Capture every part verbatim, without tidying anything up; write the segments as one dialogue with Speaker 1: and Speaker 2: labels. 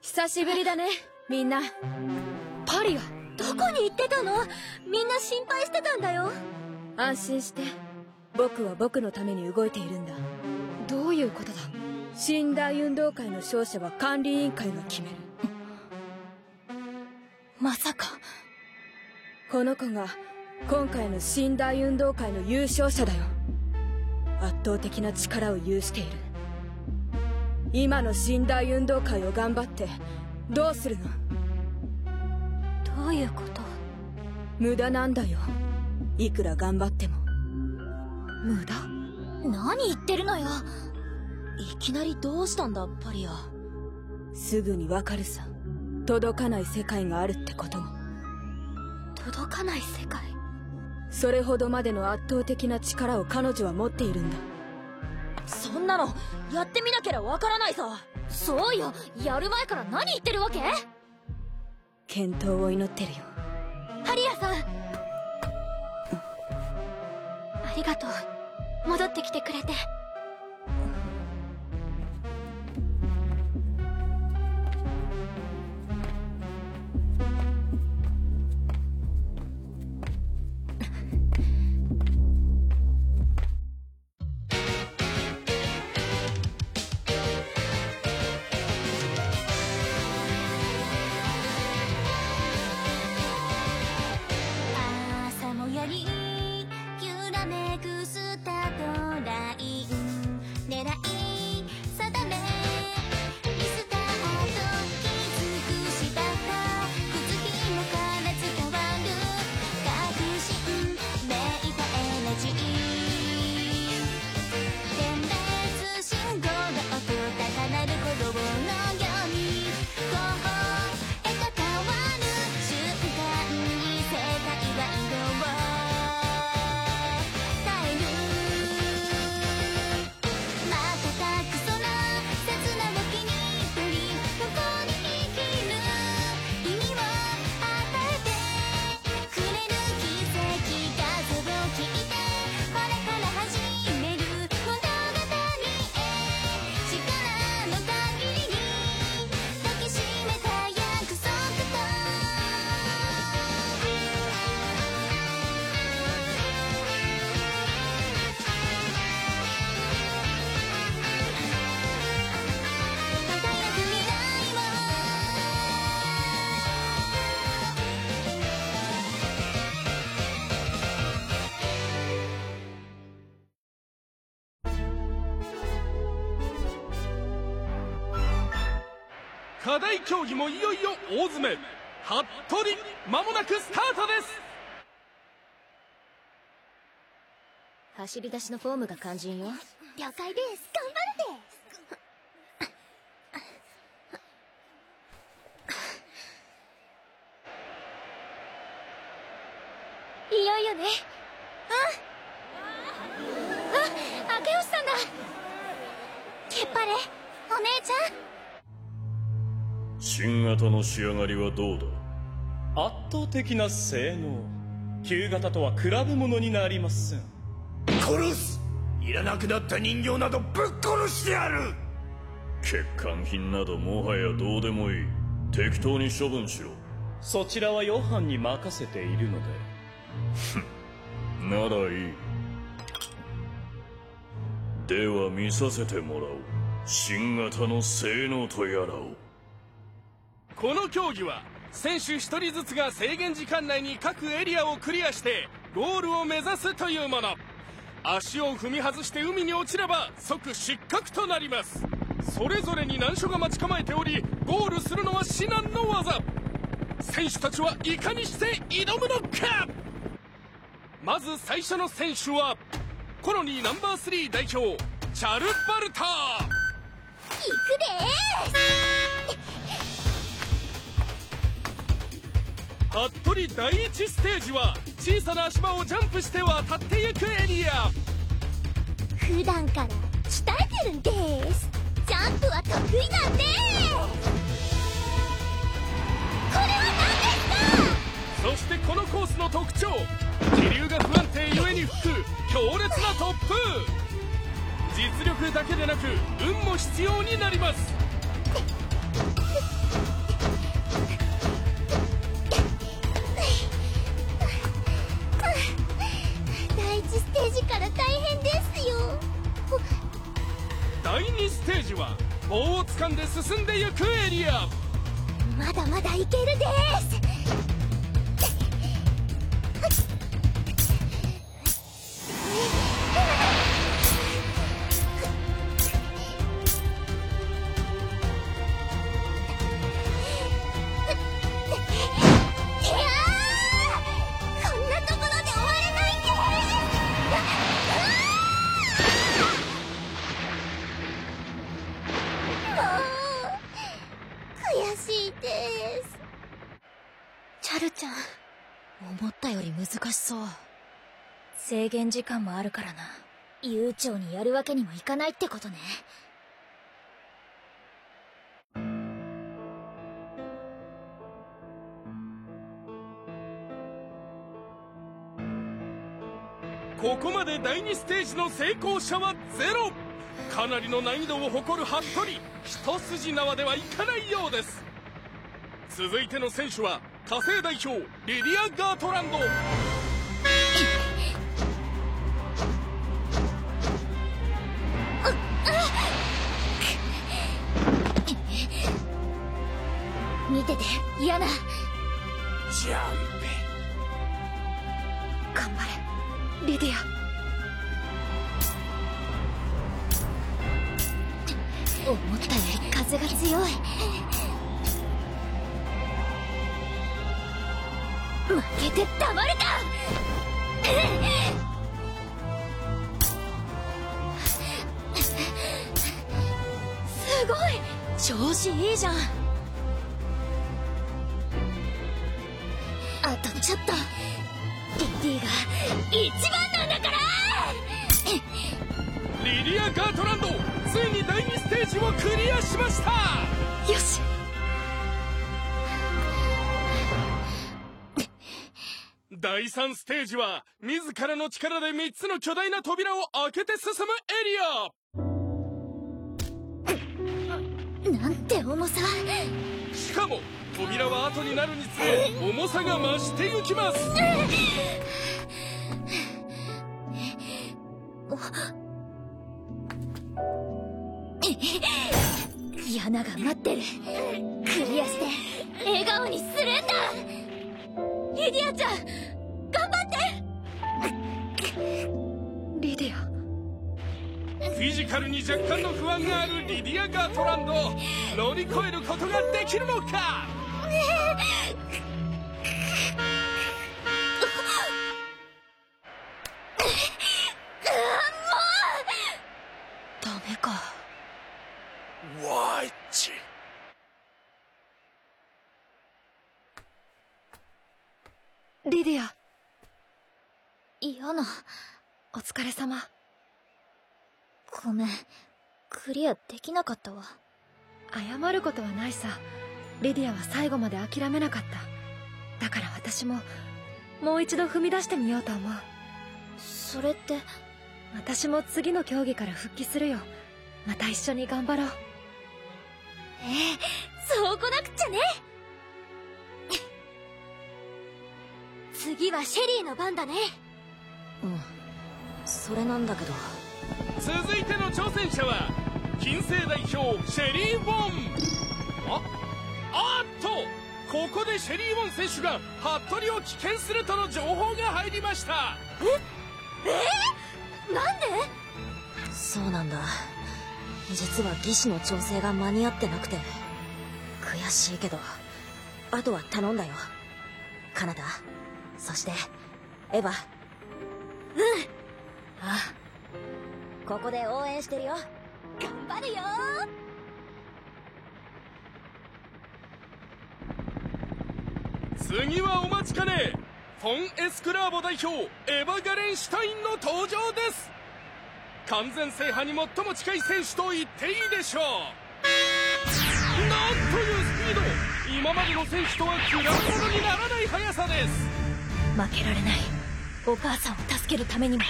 Speaker 1: 久しぶりだね、みんな。パリア、
Speaker 2: どこに行ってたの？みんな心配してたんだよ。
Speaker 1: 安心して。僕は僕のために動いているんだ。
Speaker 2: どういうことだ？
Speaker 1: 新大運動会の勝者は管理委員会が決める。
Speaker 2: まさか。
Speaker 1: この子が今回の新大運動会の優勝者だよ。圧倒的な力を有している。今の新大運動会を頑張ってどうするの？
Speaker 2: どういうこと？
Speaker 1: 無駄なんだよ、いくら頑張っても。
Speaker 2: 無駄？何言ってるのよ。いきなりどうしたんだ、パリア。
Speaker 1: すぐにわかるさ。届かない世界があるってことも。
Speaker 2: 届かない世界？
Speaker 1: それほどまでの圧倒的な力を彼女は持っているんだ。
Speaker 2: そんなのやってみなければわからないさ。そうよ、やる前から何言ってるわけ？
Speaker 1: 健闘を祈ってるよ。
Speaker 2: ハリアさん、うん、ありがとう、戻ってきてくれて。
Speaker 3: 課題競技もいよいよ大詰め。服部、間もなくスタートです。
Speaker 2: 走り出しのフォームが肝心よ。了解です、頑張っていよいよね。うんあ、明吉さんだ。けっぱれ、お姉ちゃん。
Speaker 4: 新型の仕上がりはどうだ？圧倒的な性能。旧型とは比べ物になりません。
Speaker 5: 殺す！いらなくなった人形などぶっ殺してやる！
Speaker 4: 欠陥品などもはやどうでもいい。適当に処分しろ。そちらはヨハンに任せているので。ならいい。では見させてもらおう。新型の性能とやらを。
Speaker 3: この競技は選手ひとりずつが制限時間内に各エリアをクリアしてゴールを目指すというもの。足を踏み外して海に落ちれば即失格となります。それぞれに難所が待ち構えており、ゴールするのは至難の業。選手たちはいかにして挑むのか。まず最初の選手はコロニーナンバースリー代表、チャルバルター。
Speaker 2: 行くでー。
Speaker 3: 服部第一ステージは小さな足場をジャンプして渡っていくエリア。
Speaker 2: 普段から鍛えてるんです。ジャンプは得意なんで。これは何ですか？
Speaker 3: そしてこのコースの特徴、気流が不安定ゆえに吹く強烈な突風。実力だけでなく運も必要になります。 んで進んでゆくエリア。
Speaker 2: まだまだいけるです。チャルちゃん、思ったより難しそう。制限時間もあるからな。悠長にやるわけにもいかないってことね。
Speaker 3: ここまでだいにステージの成功者はゼロ。かなりの難易度を誇る服部、一筋縄ではいかないようです。続いての選手は火星代表リディア・ガートランド。
Speaker 2: 見てて、嫌な。
Speaker 5: ジャンプ。
Speaker 2: 頑張れ、リディア。思ったより風が強い。負けてたまるか。すごい、調子いいじゃん。あとちょっと。リディが一番なんだから。
Speaker 3: リディア・ガートランド、ついにだいにステージをクリアしました。
Speaker 2: よし。
Speaker 3: だいさんステージは自らの力でみっつの巨大な扉を開けて進むエリア。
Speaker 2: なんて重さ。
Speaker 3: しかも扉は後になるにつれ重さが増していきます。
Speaker 2: ヤナが待ってる。クリアして笑顔にするんだ。リディアちゃん、頑張って。リディア。
Speaker 3: フィジカルに若干の不安があるリディア・ガートランド、乗り越えることができるのか。
Speaker 2: ダメか。
Speaker 5: ワイチ。
Speaker 2: リディア。嫌な。お疲れ様。ごめん、クリアできなかったわ。
Speaker 6: 謝ることはないさ。リディアは最後まで諦めなかった。だから私ももう一度踏み出してみようと思う。
Speaker 2: それって。
Speaker 6: 私も次の競技から復帰するよ。また一緒に頑張ろう。
Speaker 2: ええ、そうこなくちゃね。次はシェリーの番だね。
Speaker 7: うん、それなんだけど。
Speaker 3: 続いての挑戦者は金星代表シェリー・ウォン。ああっと、ここでシェリー・ウォン選手が服部を棄権するとの情報が入りました。
Speaker 2: ええー、なんで？
Speaker 7: そうなんだ。実は技師の調整が間に合ってなくて悔しいけど、あとは頼んだよ。カナダ、そしてエヴァ。うん。ああ、ここで応援してるよ。
Speaker 2: 頑張るよ。
Speaker 3: 次はお待ちかね、フォン・エスクラーボ代表エヴァ・ガレンシュタインの登場です。完全制覇に最も近い選手と言っていいでしょう。なんというスピード。今までの選手とは比べ物にならない速さです。
Speaker 2: 負けられない。お母さんを助けるためにも。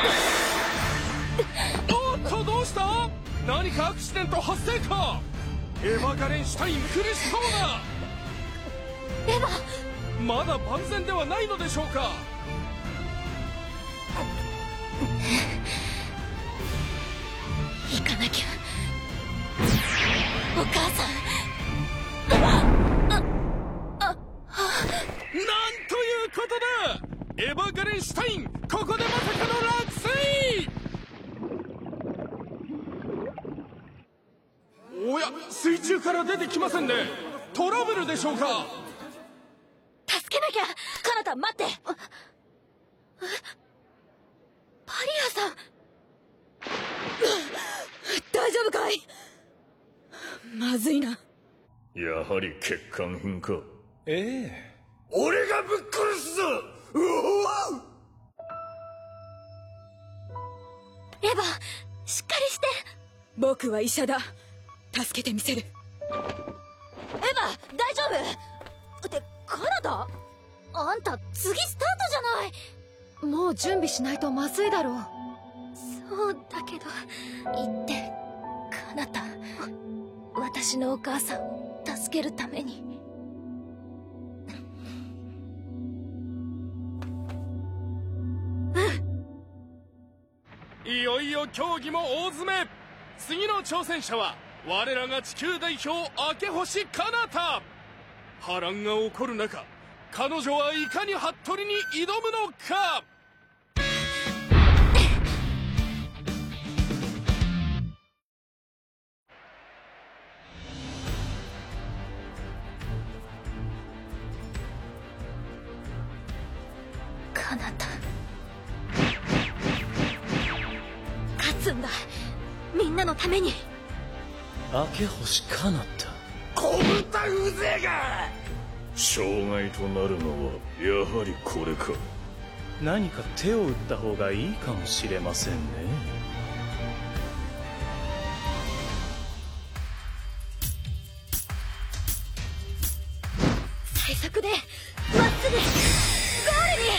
Speaker 3: おっと、どうした？何かアクシデント発生か。エヴァ・ガレンシュタイン苦しそうだ。
Speaker 2: エヴァ、
Speaker 3: まだ万全ではないのでしょうか。
Speaker 2: 行かなきゃ。 お母さん。
Speaker 3: なんということだ。エヴァ・ガレンシュタイン、ここでまさかの落水。おや、水中から出てきませんね。トラブルでしょうか。
Speaker 2: 助けなきゃ。カナタ待って。パリアさん。
Speaker 1: 大丈夫かい。まずいな。
Speaker 4: やはり欠陥品か。ええ、
Speaker 5: 俺がぶっ殺すぞ。うわっ。
Speaker 2: エヴァ、しっかりして。
Speaker 1: 僕は医者だ。助けてみせる。
Speaker 2: エヴァ、大丈夫？ってカナダ？あんた次スタートじゃない。
Speaker 6: もう準備しないとまずいだろう。
Speaker 2: そうだけど、言ってカナタ、私のお母さんを助けるために。
Speaker 3: いよいよ競技も大詰め。次の挑戦者は我らが地球代表明星かなた。波乱が起こる中、彼女はいかに服部に挑むのか。
Speaker 2: カナタ、勝つんだ。みんなのために。
Speaker 4: 明星かなた、
Speaker 5: こぶた風情が。
Speaker 4: 障害となるのはやはりこれか。何か手を打った方がいいかもしれませんね。
Speaker 2: 最速でまっすぐゴールに。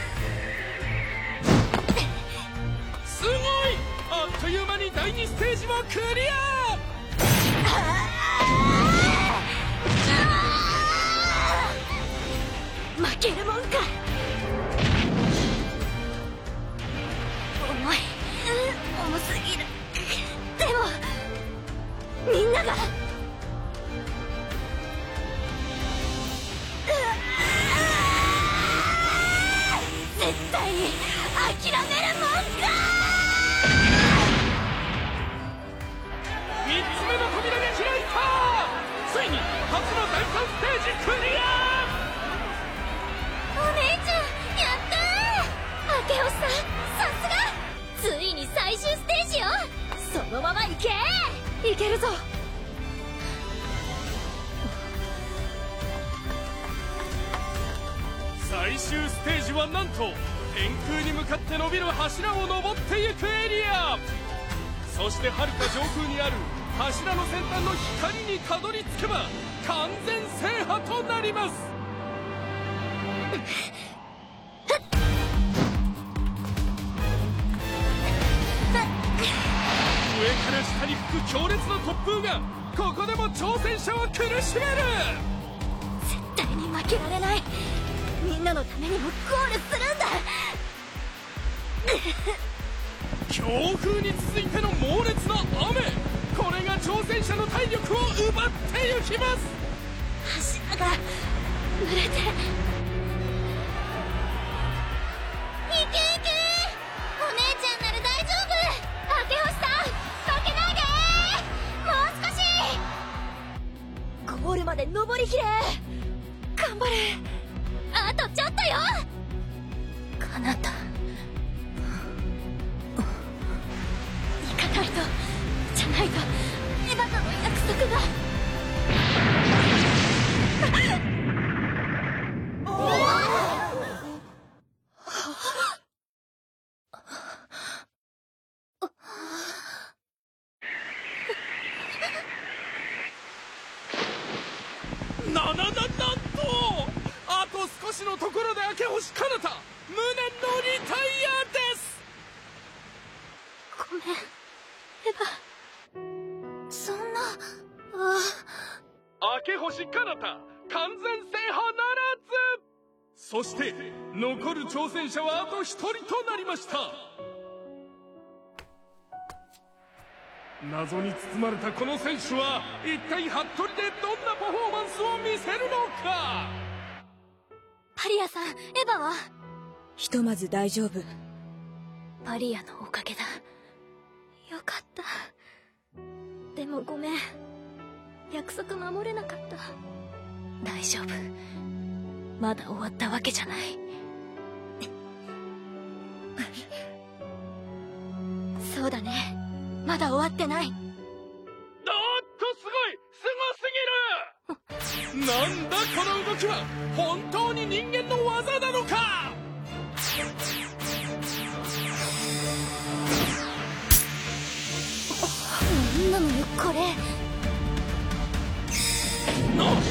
Speaker 3: すごい。あっという間にだいにステージもクリア。
Speaker 2: 負けるもんか。重い、重すぎる。でもみんなが。絶対に諦めるもんか。
Speaker 3: みっつめの扉が開いた。ついに初のだいさんステージクリア。
Speaker 2: お姉ちゃん、やったー。明星さん、さすが。ついに最終ステージよ。そのまま行け。
Speaker 6: いけるぞ。
Speaker 3: 最終ステージはなんと天空に向かって伸びる柱を登っていくエリア。そしてはるか上空にある柱の先端の光にたどり着けば完全制覇となります。上から下に吹く強烈な突風がここでも挑戦者を苦しめる。
Speaker 2: 絶対に負けられない。みんなのためにもゴールするんだ。
Speaker 3: 強風に続いての猛烈な雨、これが挑戦者の体力を奪ってゆきます。
Speaker 2: 柱が濡れて。いけいけ、お姉ちゃんなら大丈夫。明星さん、負けないで。もう少し。ゴールまで登りきれ。頑張れ。あとちょっとよ。かなた、行かないと。じゃないとエヴァとの約束が。
Speaker 3: ななななんとあと少しのところで明星かなた無念のリタイアです。
Speaker 2: ごめんエヴァ、そんな。あ
Speaker 3: 明星かなた完全制覇ならず。そして残る挑戦者はあと一人となりました。 謎に包まれたこの選手は一体服部でどんなパフォーマンスを見せるのか。
Speaker 2: パリアさん、エヴァは？
Speaker 1: ひとまず大丈夫。
Speaker 2: パリアのおかげだ。よかった。でもごめん、約束守れなかった。大丈夫、まだ終わったわけじゃない。そうだね、まだ終わってない。
Speaker 3: おっとすごい、すごすぎる。なんだこの動きは、本当に人間の技なのか。
Speaker 2: なんなのよこれ。
Speaker 3: な、なんだ、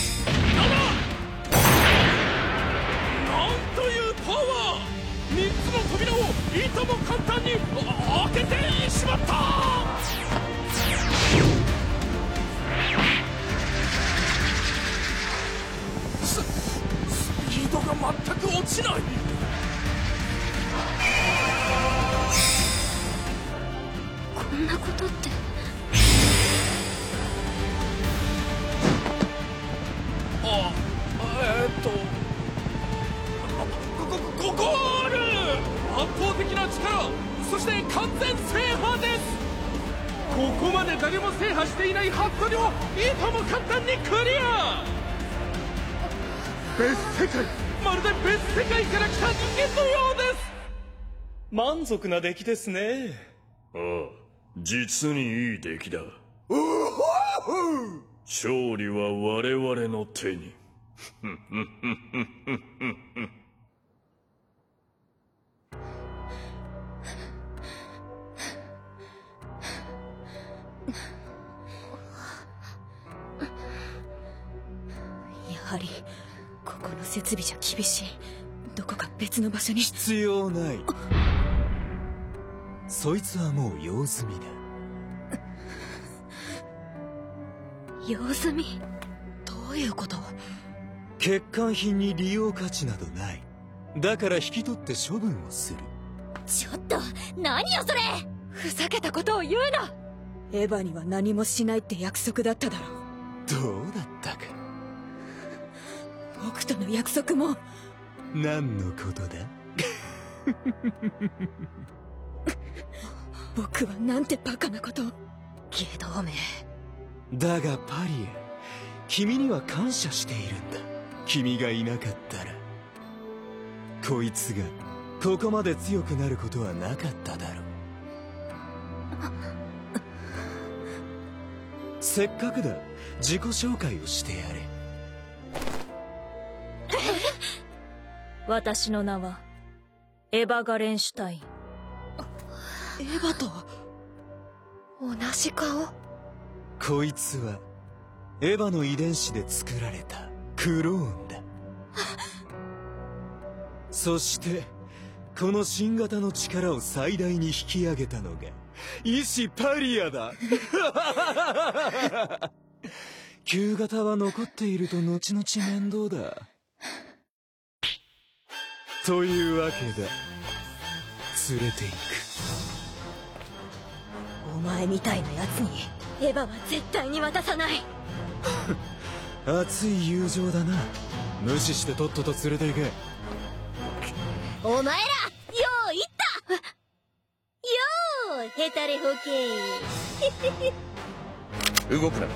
Speaker 3: なんというパワー。みっつの扉をいとも簡単に開けてしまった。ス、スピードが全く落ちない。
Speaker 2: こんなことって。
Speaker 3: あ、えー、っとゴゴゴール。圧倒的な力、そして完全制覇です。ここまで誰も制覇していない服部をいとも簡単にクリア。別世界、まるで別世界から来た人間のようです。
Speaker 4: 満足な出来ですね。
Speaker 5: ああ、実にいい出来だ。勝利は我々の手に。
Speaker 1: やはりここの設備じゃ厳しい。どこか別の場所に。
Speaker 8: 必要ない。そいつはもう用済みだ。
Speaker 2: 用済み？
Speaker 1: どういうこと？
Speaker 8: 欠陥品に利用価値などない。だから引き取って処分をする。
Speaker 2: ちょっと何よそれ。
Speaker 1: ふざけたことを言うな。エヴァには何もしないって約束だっただろう。
Speaker 8: どうだったか。
Speaker 1: 僕との約束も。
Speaker 8: 何のことだ？
Speaker 1: 僕はなんてバカなことを。
Speaker 7: ゲドウめ。
Speaker 8: だがパリエ、君には感謝しているんだ。君がいなかったらこいつがここまで強くなることはなかっただろう。せっかくだ、自己紹介をしてやれ。
Speaker 6: 私の名はエヴァ・ガレンシュタイン。
Speaker 1: エヴァと
Speaker 6: 同じ顔。
Speaker 8: こいつはエヴァの遺伝子で作られたクローンだ。そしてこの新型の力を最大に引き上げたのがイシ・パリアだ。旧型は残っていると後々面倒だ。というわけだ。連れて行く。
Speaker 1: お前みたいなやつにエヴァは絶対に渡さない。
Speaker 8: 熱い友情だな。無視してとっとと連れて行け。
Speaker 2: お前ら、よう言った。ようヘタレホケ。
Speaker 5: 動くな。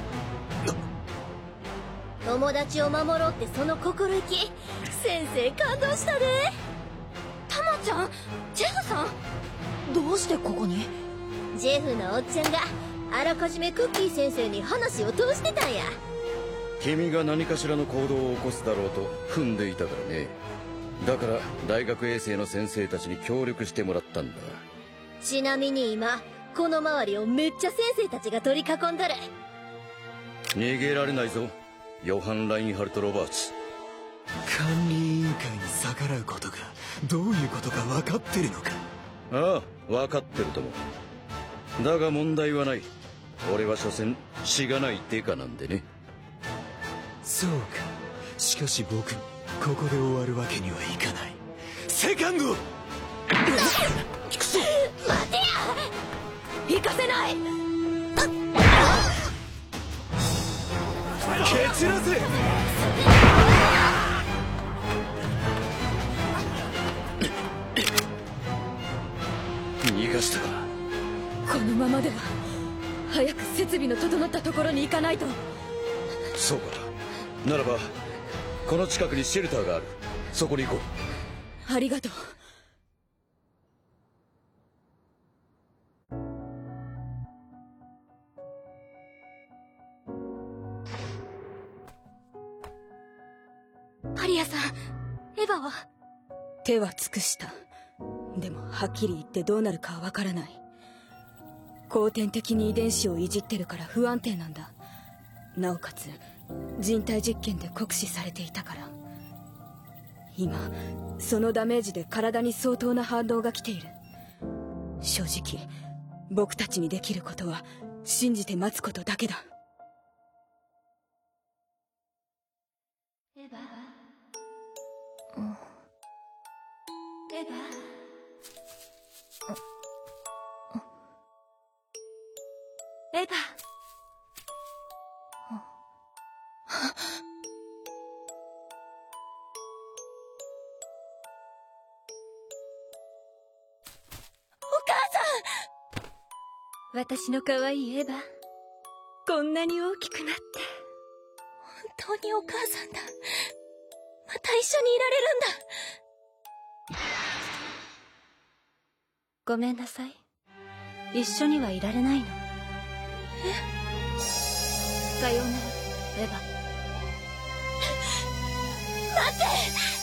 Speaker 2: 友達を守ろうってその心意気、先生感動したね。タマちゃん、ジェフさん、
Speaker 1: どうしてここに？
Speaker 2: ジェフのおっちゃんがあらかじめクッキー先生に話を通してたんや。
Speaker 9: 君が何かしらの行動を起こすだろうと踏んでいたからね。だから大学衛生の先生たちに協力してもらったんだ。
Speaker 2: ちなみに今この周りをめっちゃ先生たちが取り囲んどる。
Speaker 9: 逃げられないぞ、ヨハン・ラインハルト・ロバーツ。
Speaker 8: 管理委員会に逆らうことがどういうことか分かってるのか？
Speaker 9: ああ、分かってるとも。だが問題はない。俺は所詮しがないデカなんでね。
Speaker 8: そうか。しかし僕ここで終わるわけにはいかない。セカンド。
Speaker 2: くそ、待てや。行かせない。
Speaker 8: 蹴散らせ。
Speaker 9: 逃がしたか。
Speaker 1: このままでは早く設備の整ったところに行かないと。
Speaker 9: そうか。ならばこの近くにシェルターがある。そこに行こう。
Speaker 1: ありがとう。
Speaker 2: パリアさん、エヴァは？
Speaker 1: 手は尽くした。でもはっきり言ってどうなるかはわからない。後天的に遺伝子をいじってるから不安定なんだ。なおかつ人体実験で酷使されていたから。今そのダメージで体に相当な反応が来ている。正直僕たちにできることは信じて待つことだけだ。
Speaker 2: エヴァ？うん。エヴァ？エヴァ。
Speaker 6: 私の可愛いエヴァ、こんなに大きくなって。
Speaker 2: 本当にお母さんだ。また一緒にいられるんだ。
Speaker 6: ごめんなさい。一緒にはいられないの。
Speaker 2: え？
Speaker 6: さようなら、エヴァ。
Speaker 2: 待って！